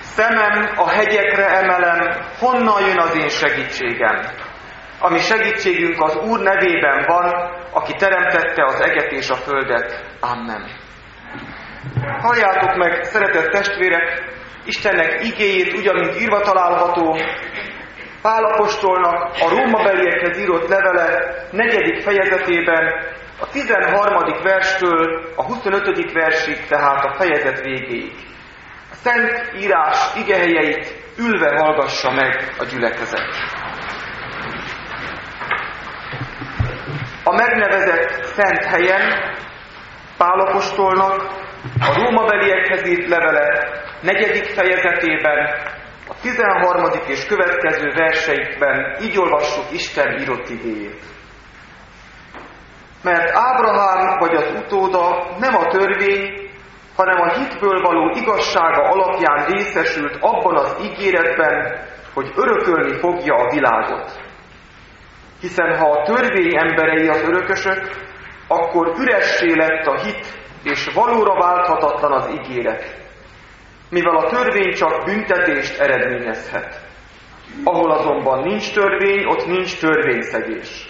Szemem a hegyekre emelem, honnan jön az én segítségem? A mi segítségünk az Úr nevében van, aki teremtette az eget és a földet. Amen. Halljátok meg, szeretett testvérek, Istennek igéjét, ugyanint írva található, Pál apostolnak a rómabeliekhez írott levele 4. fejezetében, a 13. verstől a 25. versig, tehát a fejezet végéig. A Szent Írás igehelyeit ülve hallgassa meg a gyülekezet. A megnevezett szent helyen Pál apostolnak a rómabeliekhez írt levele 4. fejezetében, a 13. és következő verseikben így olvassuk Isten írott igéjét. Mert Ábrahám vagy az utóda nem a törvény, hanem a hitből való igazsága alapján részesült abban az ígéretben, hogy örökölni fogja a világot. Hiszen ha a törvény emberei az örökösök, akkor üressé lett a hit, és valóra válthatatlan az ígéret, mivel a törvény csak büntetést eredményezhet. Ahol azonban nincs törvény, ott nincs törvényszegés.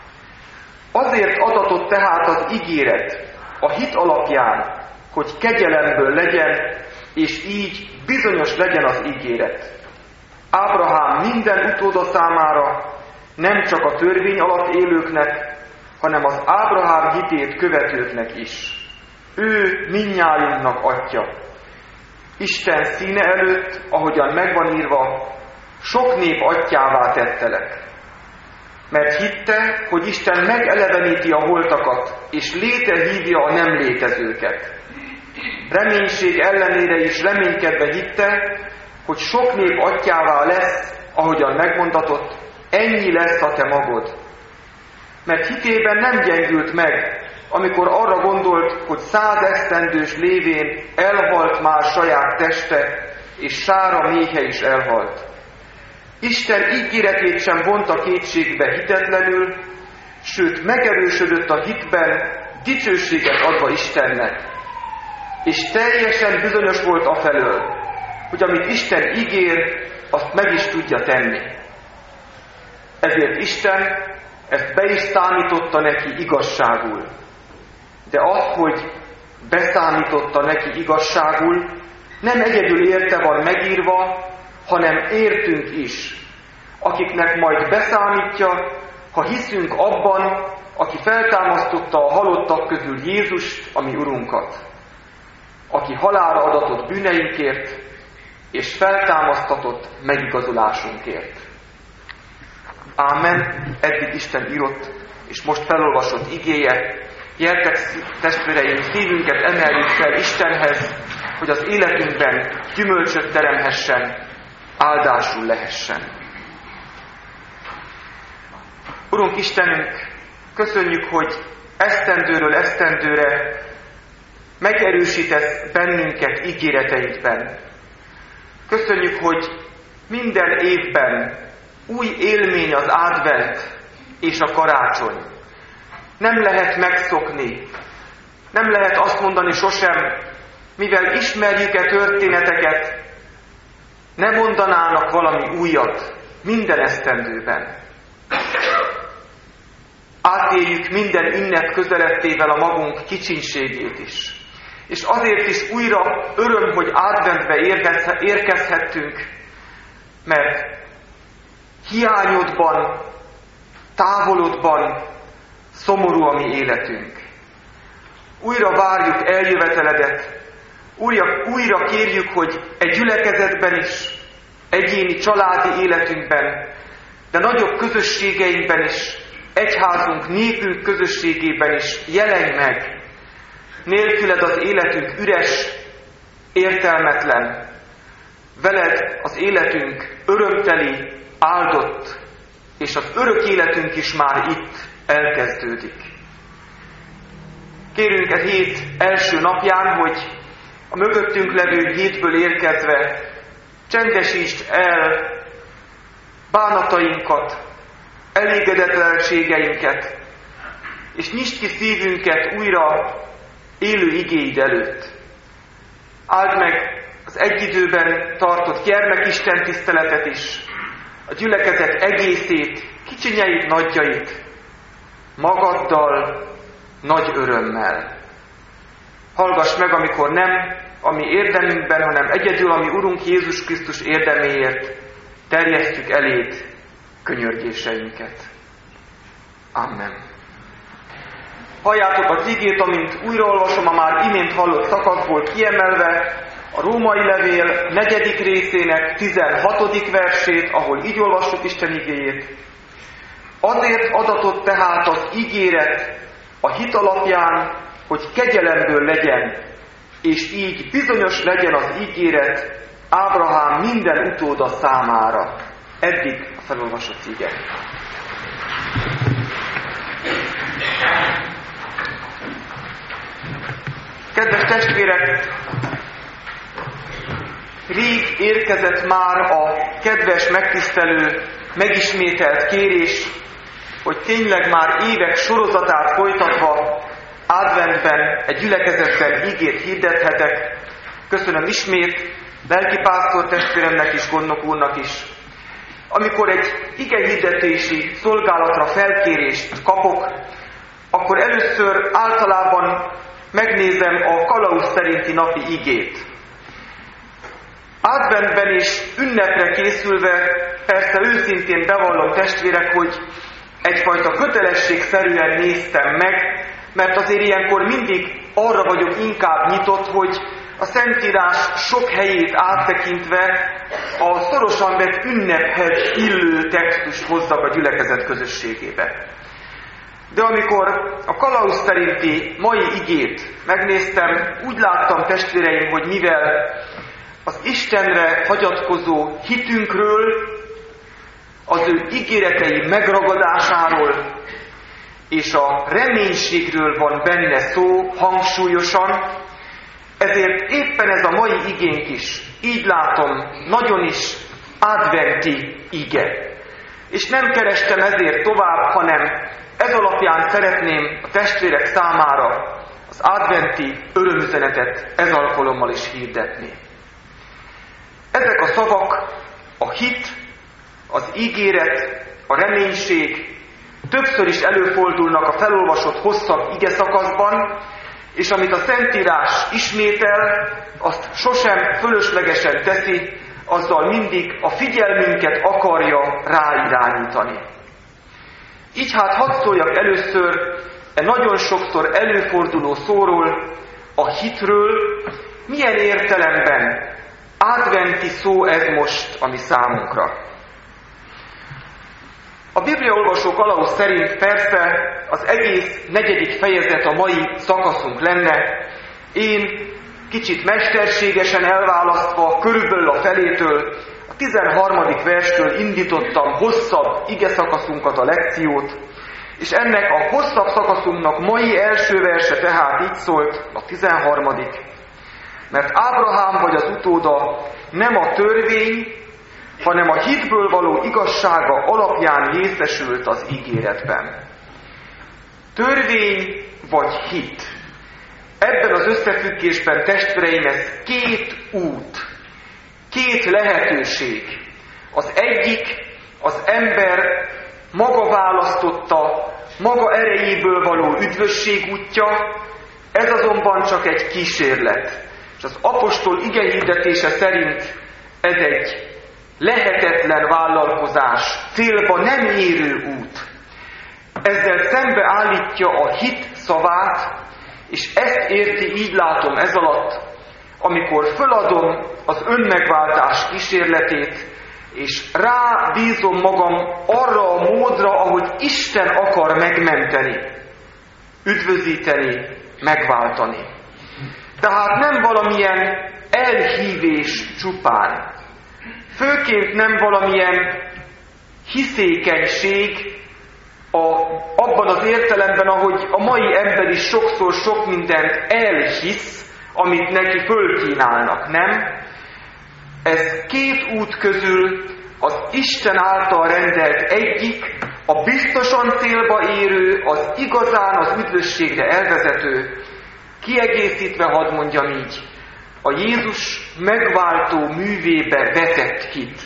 Azért adatott tehát az ígéret a hit alapján, hogy kegyelemből legyen, és így bizonyos legyen az ígéret. Ábrahám minden utóda számára, nem csak a törvény alatt élőknek, hanem az Ábrahám hitét követőknek is. Ő mindnyájunknak atya. Isten színe előtt, ahogyan megvan írva, sok nép atyává tettelek. Mert hitte, hogy Isten megeleveníti a holtakat, és létre hívja a nem létezőket. Reménység ellenére is reménykedve hitte, hogy sok nép atyává lesz, ahogyan megmondatott, ennyi lesz a te magod. Mert hitében nem gyengült meg, amikor arra gondolt, hogy 100 esztendős lévén elhalt már saját teste, és sára méhe is elhalt. Isten ígéretét sem vonta kétségbe hitetlenül, sőt megerősödött a hitben, dicsőséget adva Istennek. És teljesen bizonyos volt afelől, hogy amit Isten ígér, azt meg is tudja tenni. Ezért Isten ezt be is számította neki igazságul. De az, hogy beszámította neki igazságul, nem egyedül érte van megírva, hanem értünk is, akiknek majd beszámítja, ha hiszünk abban, aki feltámasztotta a halottak közül Jézust, a mi Urunkat, aki halálra adatott bűneinkért, és feltámasztatott megigazulásunkért. Ámen, eddig Isten írott, és most felolvasott igéje. Gyertek, testvéreim, szívünket emeljük fel Istenhez, hogy az életünkben gyümölcsöt teremhessen, áldásul lehessen. Urunk Istenünk, köszönjük, hogy esztendőről esztendőre megerősítesz bennünket ígéreteidben. Köszönjük, hogy minden évben új élmény az advent és a karácsony. Nem lehet megszokni, nem lehet azt mondani sosem, mivel ismerjük-e történeteket, ne mondanának valami újat minden esztendőben. Átéljük minden ünnep közelettével a magunk kicsinségét is. És azért is újra öröm, hogy adventbe érkezhettünk, mert hiányodban, távolodban szomorú a mi életünk. Újra várjuk eljöveteledet, újra kérjük, hogy egy gyülekezetben is, egyéni családi életünkben, de nagyobb közösségeinkben is, egyházunk, népünk közösségében is jelenj meg. Nélküled az életünk üres, értelmetlen. Veled az életünk örömteli, áldott, és az örök életünk is már itt elkezdődik. Kérünk e hét első napján, hogy a mögöttünk levő hétből érkezve csendesítsd el bánatainkat, elégedetlenségeinket, és nyisd ki szívünket újra élő igéid előtt. Áld meg az egy időben tartott gyermekisten tiszteletet is, a gyülekezet egészét, kicsinyeit, nagyjait, magaddal, nagy örömmel. Hallgass meg, amikor nem a mi érdemünkben, hanem egyedül a mi Urunk Jézus Krisztus érdeméért terjesztjük eléd könyörgéseinket. Amen. Halljátok az igét, amint újraolvasom a már imént hallott szakaszból kiemelve a Római levél 4. részének 16. versét, ahol így olvassuk Isten igéjét. Azért adatott tehát az ígéret a hit alapján, hogy kegyelemből legyen, és így bizonyos legyen az ígéret Ábrahám minden utóda számára. Eddig a felolvasott ige. Kedves testvérek, rég érkezett már a kedves, megtisztelő, megismételt kérés, hogy tényleg már évek sorozatát folytatva adventben egy gyülekezetben igét hirdethetek. Köszönöm ismét lelkipásztor testvéremnek is, Gondnok úrnak is. Amikor egy igehirdetési szolgálatra felkérést kapok, akkor először általában megnézem a kalauz szerinti napi igét. Adventben és ünnepre készülve persze őszintén bevallom, testvérek, hogy egyfajta kötelességszerűen néztem meg, mert azért ilyenkor mindig arra vagyok inkább nyitott, hogy a Szentírás sok helyét áttekintve a szorosan vett ünnephez illő textust hozzak a gyülekezet közösségébe. De amikor a kalauz szerinti mai igét megnéztem, úgy láttam, testvéreim, hogy mivel az Istenre hagyatkozó hitünkről, az ő ígéretei megragadásáról és a reménységről van benne szó hangsúlyosan, ezért éppen ez a mai igénk is, így látom, nagyon is adventi ige. És nem kerestem ezért tovább, hanem ez alapján szeretném a testvérek számára az adventi örömüzenetet ez alkalommal is hirdetni. Ezek a szavak, a hit, az ígéret, a reménység többször is előfordulnak a felolvasott hosszabb igeszakaszban, és amit a Szentírás ismétel, azt sosem fölöslegesen teszi, azzal mindig a figyelmünket akarja ráirányítani. Így hát hadd szóljak először nagyon sokszor előforduló szóról, a hitről, milyen értelemben adventi szó ez most a mi számunkra. A bibliaolvasó kalauz szerint persze az egész 4. fejezet a mai szakaszunk lenne. Én kicsit mesterségesen elválasztva, körülbelül a felétől, a 13. verstől indítottam hosszabb igeszakaszunkat, a lekciót, és ennek a hosszabb szakaszunknak mai első verse tehát így szólt, a 13. Mert Ábrahám vagy az utóda nem a törvény, hanem a hitből való igazsága alapján részesült az ígéretben. Törvény vagy hit. Ebben az összefüggésben, testvéreim, ez két út, két lehetőség. Az egyik az ember maga választotta, maga erejéből való üdvösség útja, ez azonban csak egy kísérlet. És az apostol igehirdetése szerint ez egy lehetetlen vállalkozás, célba nem érő út. Ezzel szembe állítja a hit szavát, és ezt érti, így látom ez alatt, amikor föladom az önmegváltás kísérletét, és rábízom magam arra a módra, ahogy Isten akar megmenteni, üdvözíteni, megváltani. Tehát nem valamilyen elhívés csupán, főként nem valamilyen hiszékenység abban az értelemben, ahogy a mai ember is sokszor sok mindent elhisz, amit neki fölkínálnak, nem? Ez két út közül az Isten által rendelt egyik, a biztosan célba érő, az igazán az üdvösségre elvezető, kiegészítve hadd mondjam így, a Jézus megváltó művébe vetett hit.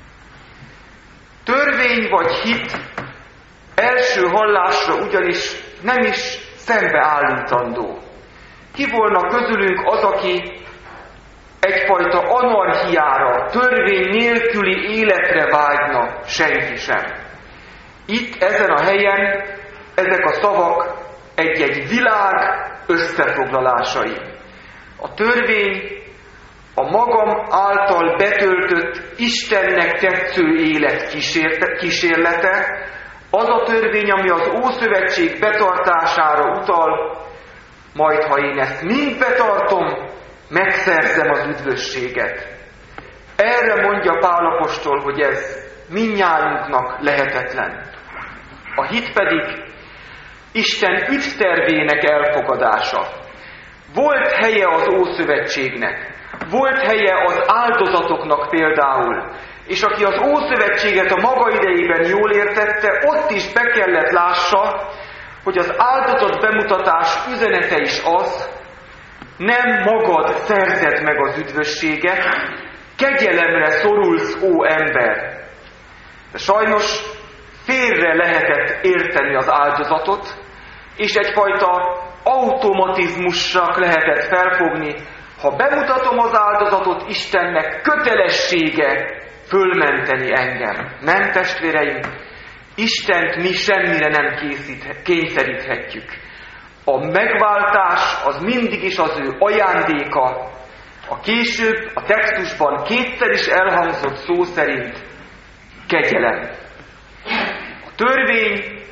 Törvény vagy hit első hallásra ugyanis nem is szembeállítandó. Ki volna közülünk az, aki egyfajta anarchiára, törvény nélküli életre vágyna? Senki sem. Itt, ezen a helyen ezek a szavak egy-egy világ összefoglalásai. A törvény a magam által betöltött, Istennek tetsző élet kísérlete, az a törvény, ami az Ószövetség betartására utal, majd ha én ezt mind betartom, megszerzem az üdvösséget. Erre mondja Pál apostol, hogy ez mindnyájunknak lehetetlen. A hit pedig Isten ügytervének elfogadása. Volt helye az Ószövetségnek, volt helye az áldozatoknak például, és aki az Ószövetséget a maga idejében jól értette, ott is be kellett lássa, hogy az áldozat bemutatás üzenete is az, nem magad szerzed meg az üdvösséget, kegyelemre szorulsz, ó ember. De sajnos félre lehetett érteni az áldozatot, és egyfajta automatizmusnak lehetett felfogni, ha bemutatom az áldozatot, Istennek kötelessége fölmenteni engem. Nem, testvéreim, Istent mi semmire nem kényszeríthetjük. A megváltás az mindig is az ő ajándéka. A később a textusban kétszer is elhangzott szó szerint kegyelem. A törvény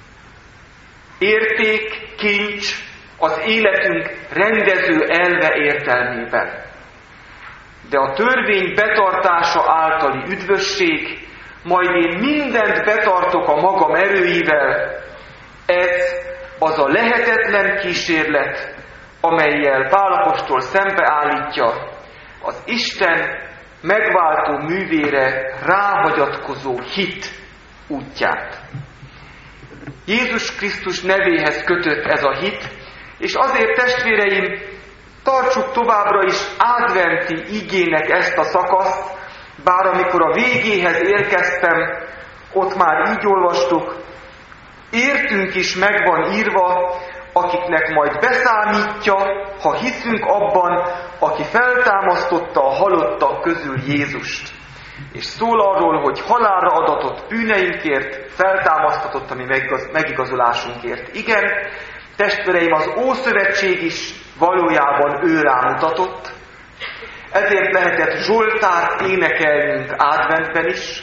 érték, kincs az életünk rendező elve értelmében. De a törvény betartása általi üdvösség, majd én mindent betartok a magam erőivel, ez az a lehetetlen kísérlet, amellyel Pál apostol szembeállítja az Isten megváltó művére ráhagyatkozó hit útját. Jézus Krisztus nevéhez kötött ez a hit, és azért, testvéreim, tartsuk továbbra is adventi igének ezt a szakaszt, bár amikor a végéhez érkeztem, ott már így olvastuk, értünk is megvan írva, akiknek majd beszámítja, ha hiszünk abban, aki feltámasztotta a halottak közül Jézust. És szól arról, hogy halálra adatott bűneinkért, feltámasztatott a mi megigazulásunkért. Igen, testvéreim, az Ószövetség is valójában ő rámutatott, ezért lehetett Zsoltárt énekelnünk adventben is.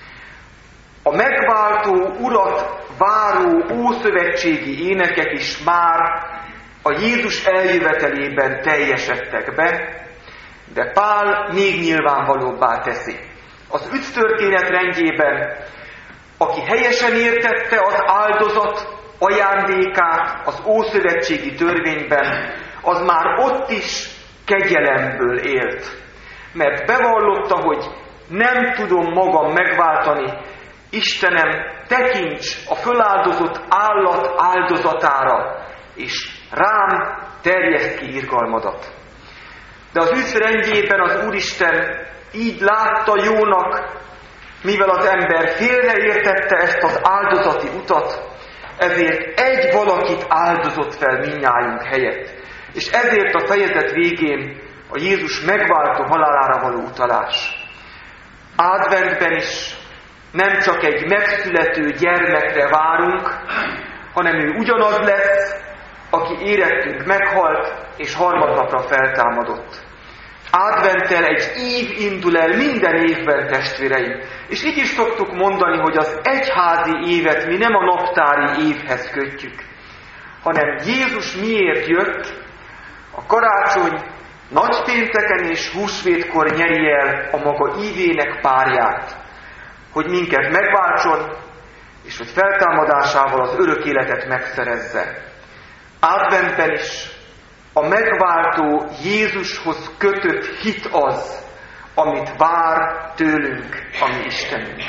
A megváltó Urat váró ószövetségi énekek is már a Jézus eljövetelében teljesedtek be, de Pál még nyilvánvalóbbá teszi. Az üdvtörténet rendjében, aki helyesen értette az áldozat ajándékát az ószövetségi törvényben, az már ott is kegyelemből élt. Mert bevallotta, hogy nem tudom magam megváltani, Istenem, tekints a föláldozott állat áldozatára, és rám terjeszt ki irgalmadat. De az üdv rendjében az Úristen így látta jónak, mivel az ember félreértette ezt az áldozati utat, ezért egy valakit áldozott fel mindnyájunk helyett. És ezért a fejezet végén a Jézus megváltó halálára való utalás. Adventben is nem csak egy megszülető gyermekre várunk, hanem ő ugyanaz lesz, aki érettünk meghalt, és harmadnapra feltámadott. Adventtel egy ív indul el minden évben, testvéreim. És így is szoktuk mondani, hogy az egyházi évet mi nem a naptári évhez kötjük, hanem Jézus miért jött, a karácsony, nagypénteken és húsvétkor nyeri el a maga ívének párját, hogy minket megváltson, és hogy feltámadásával az örök életet megszerezze. Adventben is a megváltó Jézushoz kötött hit az, amit vár tőlünk a mi Istenünk.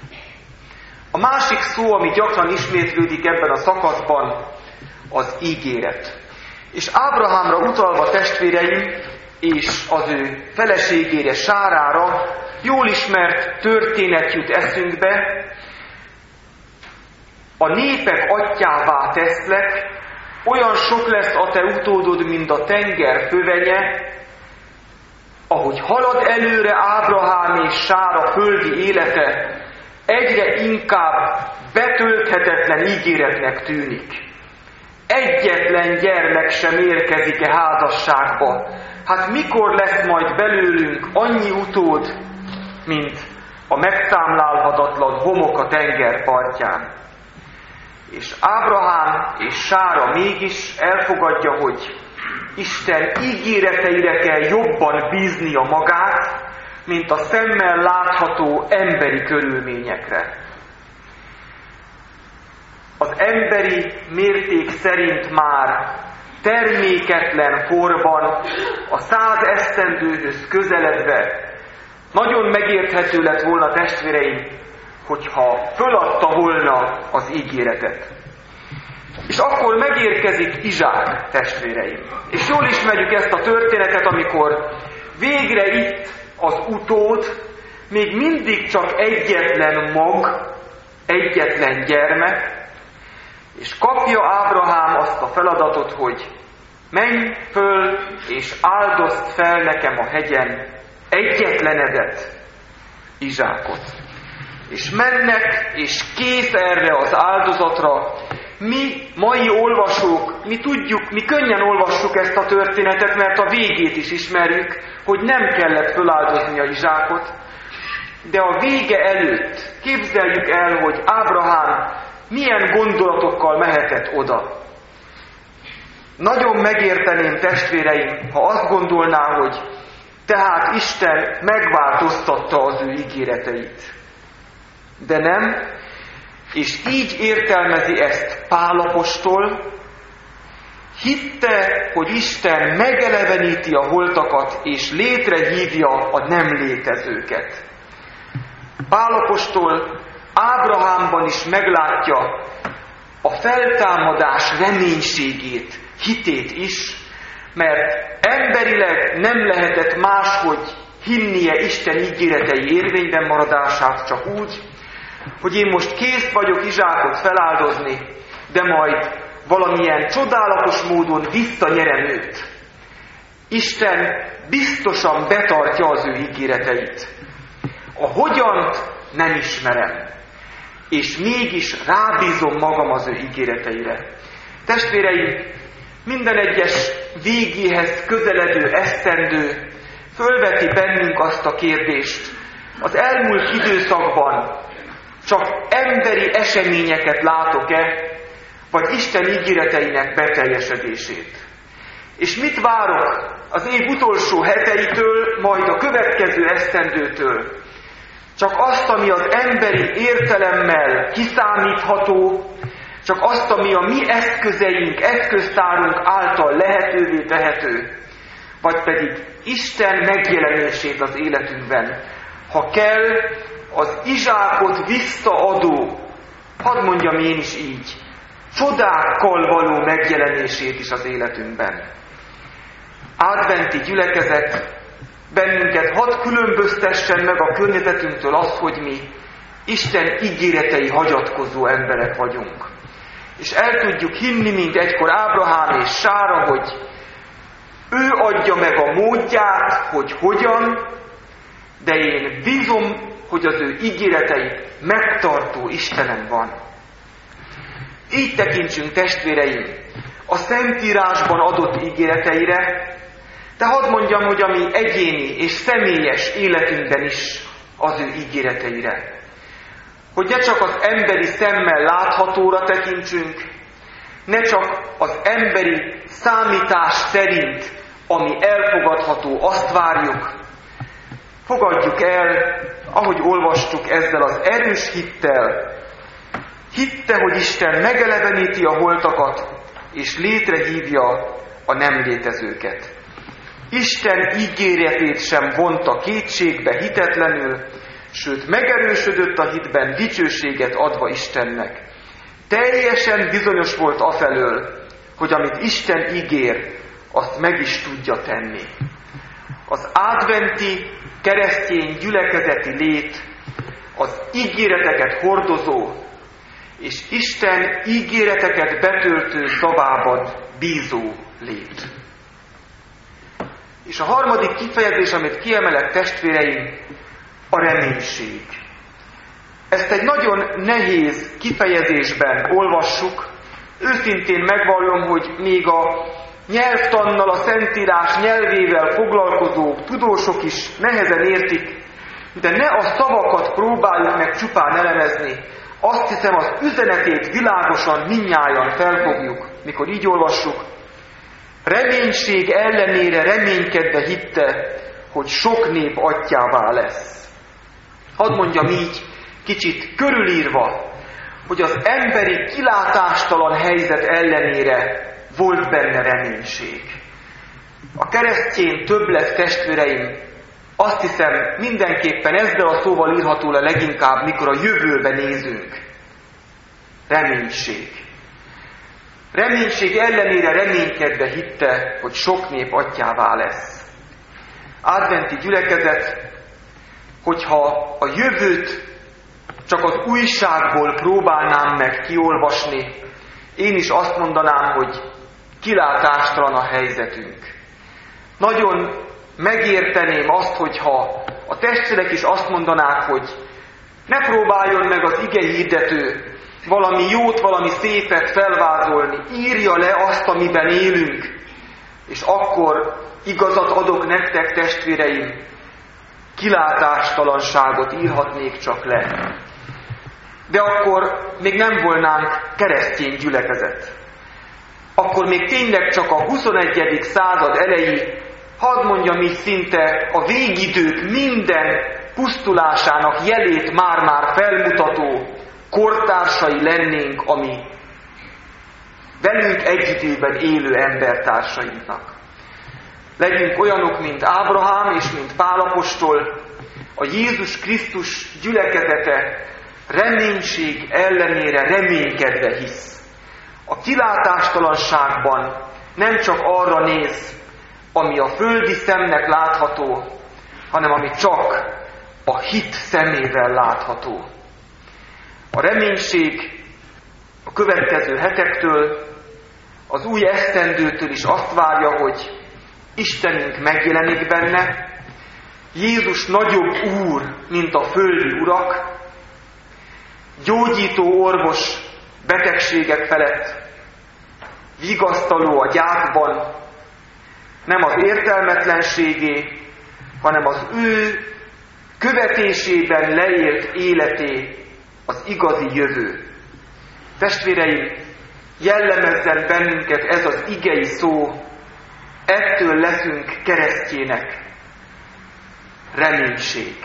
A másik szó, ami gyakran ismétlődik ebben a szakaszban, az ígéret. És Ábrahámra utalva, testvéreim, és az ő feleségére, Sárára jól ismert történet jut eszünkbe. A népek atyává teszlek, olyan sok lesz a te utódod, mint a tenger fövenye. Ahogy halad előre Ábrahám és Sára földi élete, egyre inkább betölthetetlen ígéretnek tűnik. Egyetlen gyermek sem érkezik-e házasságba. Hát mikor lesz majd belőlünk annyi utód, mint a megszámlálhatatlan homok a tenger partján? És Ábrahám és Sára mégis elfogadja, hogy Isten ígéreteire kell jobban bíznia magát, mint a szemmel látható emberi körülményekre. Az emberi mérték szerint már terméketlen korban, a 100 esztendőhöz közeledve nagyon megérthető lett volna, testvéreim, hogyha föladta volna az ígéretet. És akkor megérkezik Izsák, testvéreim. És jól ismerjük ezt a történetet, amikor végre itt az utód, még mindig csak egyetlen mag, egyetlen gyermek, és kapja Ábrahám azt a feladatot, hogy menj föl, és áldozd fel nekem a hegyen egyetlenedet, Izsákot. És mennek, és kész erre az áldozatra. Mi, mai olvasók, mi tudjuk, mi könnyen olvassuk ezt a történetet, mert a végét is ismerjük, hogy nem kellett föláldoznia Izsákot. De a vége előtt képzeljük el, hogy Ábrahám milyen gondolatokkal mehetett oda. Nagyon megérteném, testvéreim, ha azt gondolná, hogy tehát Isten megváltoztatta az ő ígéreteit. De nem, és így értelmezi ezt Pál apostol, hitte, hogy Isten megeleveníti a holtakat, és létrehívja a nem létezőket. Pál apostol Ábrahámban is meglátja a feltámadás reménységét, hitét is, mert emberileg nem lehetett máshogy hinnie Isten ígéretei érvényben maradását, csak úgy, hogy én most kész vagyok Izsákot feláldozni, de majd valamilyen csodálatos módon visszanyerem őt. Isten biztosan betartja az ő ígéreteit. A hogyant nem ismerem, és mégis rábízom magam az ő ígéreteire. Testvéreim, minden egyes végéhez közeledő esztendő fölveti bennünk azt a kérdést, az elmúlt időszakban csak emberi eseményeket látok-e, vagy Isten ígéreteinek beteljesedését. És mit várok az év utolsó heteitől, majd a következő esztendőtől? Csak azt, ami az emberi értelemmel kiszámítható, csak azt, ami a mi eszközeink, eszköztárunk által lehetővé tehető, vagy pedig Isten megjelenését az életünkben. Ha kell, az Izsákot visszaadó, hadd mondjam én is így, csodákkal való megjelenését is az életünkben. Adventi gyülekezet, bennünket hadd különböztessen meg a környezetünktől az, hogy mi Isten ígéretei hagyatkozó emberek vagyunk. És el tudjuk hinni, mint egykor Ábrahám és Sára, hogy ő adja meg a módját, hogy hogyan, de én bízom, hogy az ő ígéretei megtartó Istenem van. Így tekintsünk, testvéreim, a Szentírásban adott ígéreteire, de hadd mondjam, hogy a mi egyéni és személyes életünkben is az ő ígéreteire. Hogy ne csak az emberi szemmel láthatóra tekintsünk, ne csak az emberi számítás szerint, ami elfogadható, azt várjuk. Fogadjuk el, ahogy olvastuk, ezzel az erős hittel. Hitte, hogy Isten megeleveníti a holtakat, és létrehívja a nem létezőket. Isten ígéretét sem vonta kétségbe hitetlenül, sőt megerősödött a hitben, dicsőséget adva Istennek. Teljesen bizonyos volt afelől, hogy amit Isten ígér, azt meg is tudja tenni. Az adventi keresztény gyülekezeti lét az ígéreteket hordozó és Isten ígéreteket betöltő szavában bízó lét. És a harmadik kifejezés, amit kiemelek, testvéreim, a reménység. Ezt egy nagyon nehéz kifejezésben olvassuk. Őszintén megvallom, hogy még a nyelvtannal, a Szentírás nyelvével foglalkozó tudósok is nehezen értik, de ne a szavakat próbáljuk meg csupán elemezni. Azt hiszem, az üzenetét világosan mindnyájan felfogjuk, mikor így olvassuk. Reménység ellenére reménykedve hitte, hogy sok nép atyjává lesz. Hadd mondjam így, kicsit körülírva, hogy az emberi kilátástalan helyzet ellenére volt benne reménység. A keresztény többlet, testvéreim, azt hiszem mindenképpen ezzel a szóval írható le leginkább, mikor a jövőbe nézünk. Reménység. Reménység ellenére reménykedve hitte, hogy sok nép atyjává lesz. Adventi gyülekezet, hogyha a jövőt csak az újságból próbálnám meg kiolvasni, én is azt mondanám, hogy kilátástalan a helyzetünk. Nagyon megérteném azt, hogyha a testvérek is azt mondanák, hogy ne próbáljon meg az igehirdető valami jót, valami szépet felvázolni, írja le azt, amiben élünk, és akkor igazat adok nektek, testvéreim, kilátástalanságot írhatnék csak le. De akkor még nem volnánk keresztény gyülekezet. Akkor még tényleg csak a 21. század elejé, hadd mondjam így szinte a végidők minden pusztulásának jelét már-már felmutató kortársai lennénk, ami velünk egy időben élő embertársainknak. Legyünk olyanok, mint Ábrahám és mint Pál apostol, a Jézus Krisztus gyülekezete reménység ellenére reménykedve hisz. A kilátástalanságban nem csak arra néz, ami a földi szemnek látható, hanem ami csak a hit szemével látható. A reménység a következő hetektől, az új esztendőtől is azt várja, hogy Istenünk megjelenik benne, Jézus nagyobb úr, mint a földi urak, gyógyító orvos betegségek felett, vigasztaló a gyászban, nem az értelmetlenségé, hanem az ő követésében leélt életé az igazi jövő. Testvéreim, jellemezzen bennünket ez az igei szó, ettől leszünk keresztjének. Reménység.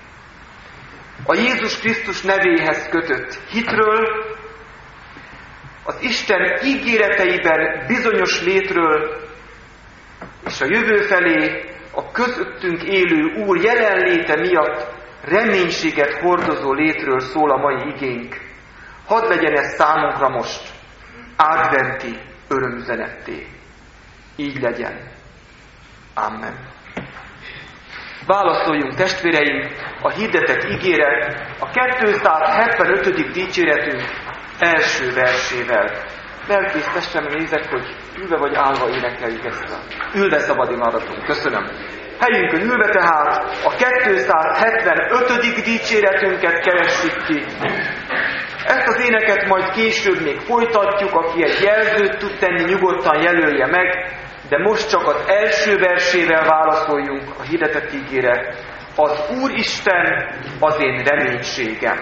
A Jézus Krisztus nevéhez kötött hitről, az Isten ígéreteiben bizonyos létről, és a jövő felé a közöttünk élő Úr jelenléte miatt reménységet hordozó létről szól a mai igénk. Hadd legyen ez számunkra most adventi örömüzenetté. Így legyen. Amen. Válaszoljunk, testvéreim, a hirdetett ígére a 275. dicséretünk első versével. Lelkész testemre nézek, hogy ülve vagy állva énekeljük ezt a ülve szabad imádhatunk. Köszönöm. Helyünkön ülve tehát a 275. dicséretünket keressük ki. Ezt az éneket majd később még folytatjuk, aki egy jelzőt tud tenni, nyugodtan jelölje meg, de most csak az első versével válaszoljunk a hirdetett ígére. Az Úristen az én reménységem.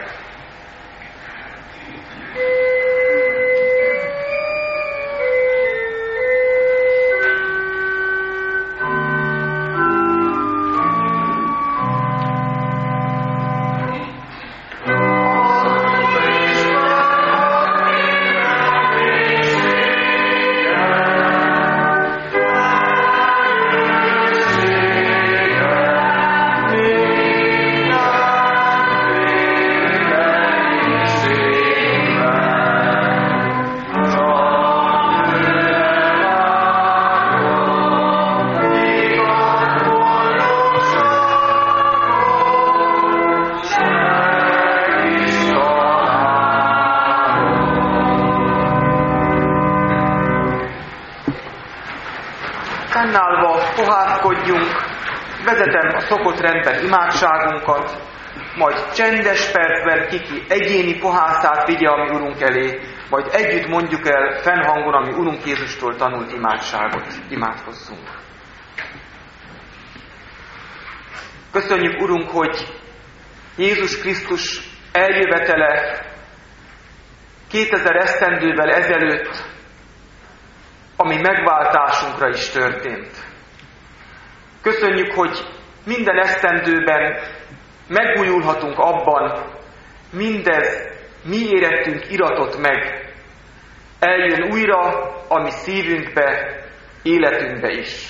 maradjunk, vezetem a szokott rendben imádságunkat, majd csendes percben kiki egyéni pohászát vigye a mi Urunk elé, majd együtt mondjuk el fennhangon, ami Urunk Jézustól tanult imádságot. Imádkozzunk. Köszönjük, Urunk, hogy Jézus Krisztus eljövetele 2000 esztendővel ezelőtt a mi megváltásunkra is történt. Köszönjük, hogy minden esztendőben megújulhatunk abban, mindez mi érettünk iratot meg, eljön újra a mi szívünkbe, életünkbe is.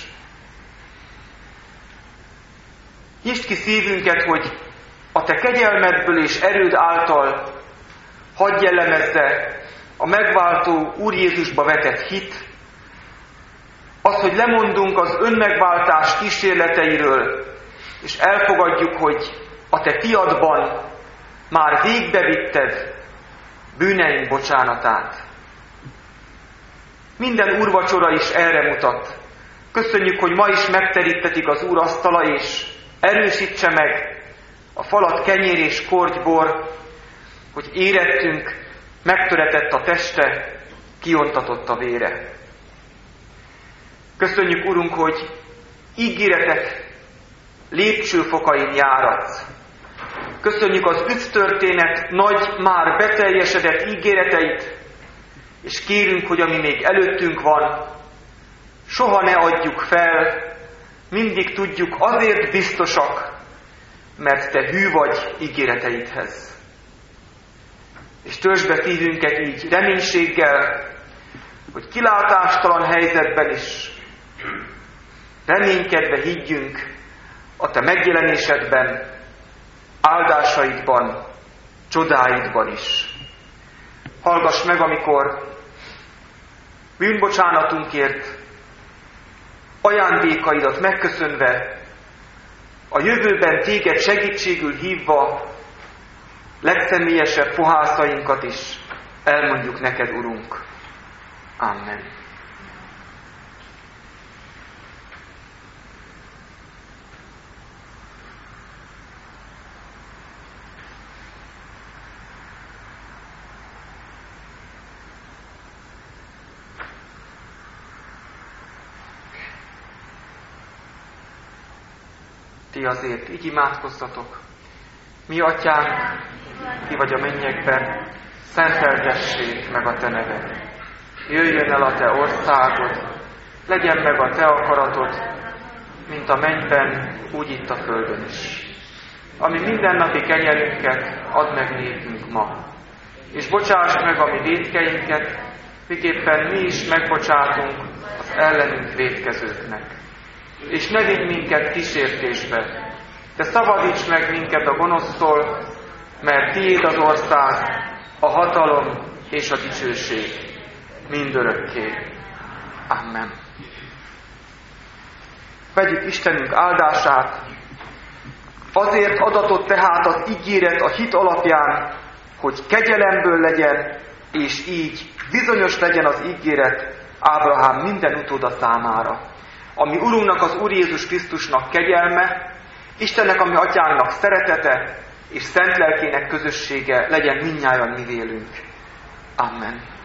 Nyisd ki szívünket, hogy a Te kegyelmedből és erőd által hadd jellemezze a megváltó Úr Jézusba vetett hit, az, hogy lemondunk az önmegváltás kísérleteiről, és elfogadjuk, hogy a Te fiadban már végbevitted bűneink bocsánatát. Minden úrvacsora is erre mutat. Köszönjük, hogy ma is megterítetik az Úr asztala, és erősítse meg a falat kenyér és kortybor, hogy érettünk megtöretett a teste, kiontatott a vére. Köszönjük, Urunk, hogy ígéretek lépcsőfokain járatsz. Köszönjük az üdvtörténet nagy, már beteljesedett ígéreteit, és kérünk, hogy ami még előttünk van, soha ne adjuk fel, mindig tudjuk azért biztosak, mert Te hű vagy ígéreteidhez. És töltsd be szívünket így reménységgel, hogy kilátástalan helyzetben is reménykedve higgyünk a Te megjelenésedben, áldásaidban, csodáidban is. Hallgass meg, amikor bűnbocsánatunkért ajándékaidat megköszönve, a jövőben Téged segítségül hívva, legszemélyesebb pohászainkat is elmondjuk neked, Urunk. Amen. Ti azért így imádkozzatok. Mi, Atyánk, ki vagy a mennyekben, szenteltessék meg a Te neved. Jöjjön el a Te országod, legyen meg a Te akaratod, mint a mennyben, úgy itt a földön is. Ami mindennapi kenyerünket add meg nékünk ma, és bocsásd meg a mi vétkeinket, miképpen mi is megbocsátunk az ellenünk vétkezőknek. És ne vigy minket kísértésbe, de szabadíts meg minket a gonosztól, mert Tiéd az ország, a hatalom és a dicsőség mindörökké. Amen. Vegyük Istenünk áldását. Azért adatott tehát az ígéret a hit alapján, hogy kegyelemből legyen, és így bizonyos legyen az ígéret Ábrahám minden utóda számára. Ami Urunknak, az Úr Jézus Krisztusnak kegyelme, Istennek, ami Atyánknak szeretete, és Szent Lelkének közössége legyen mindnyájan mi vélünk. Amen.